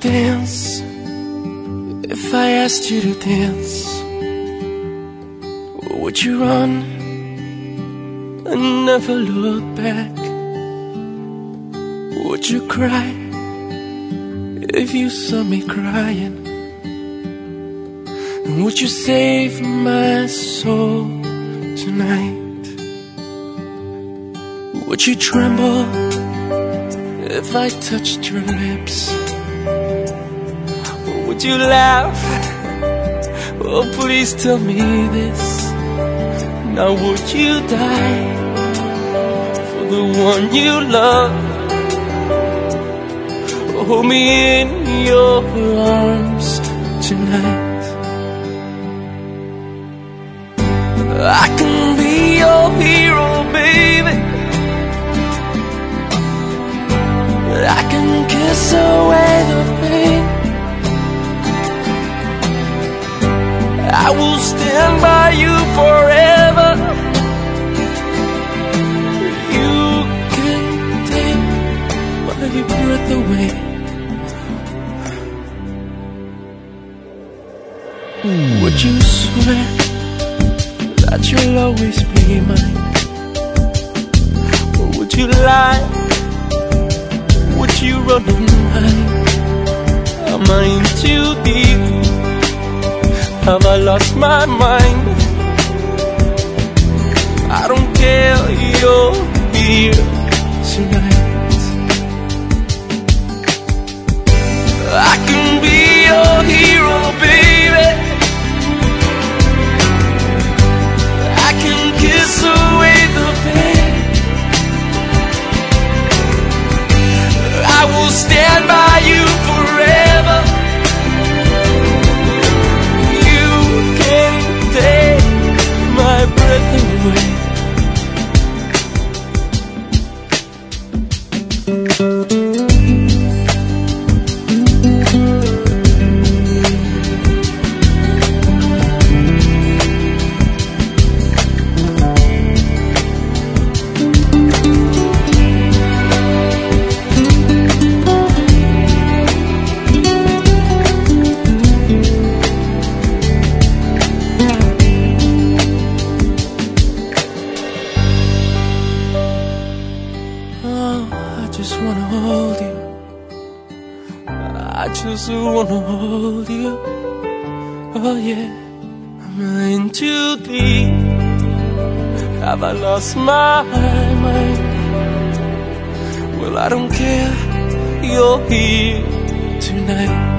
dance, if I asked you to dance, would you run and never look back? Would you cry if you saw me crying? And would you save my soul tonight? Would you tremble if I touched your lips? Or would you laugh? Oh, please tell me this. Now would you die for the one you love? Hold me in your arms tonight. I can be your hero, baby. I can kiss away the pain. I will stand by you forever. You can take my breath away. Would you swear that you'll always be mine? Or would you lie? Would you run and hide? Am I in too deep? Have I lost my mind? I don't care, you're here tonight. I can be your hero, baby. I can kiss away the pain. I will stand by you forever. You can take my breath away. I just wanna hold you. I just wanna hold you. Oh yeah. Am I in too deep? Have I lost my mind? Well, I don't care. You're here tonight.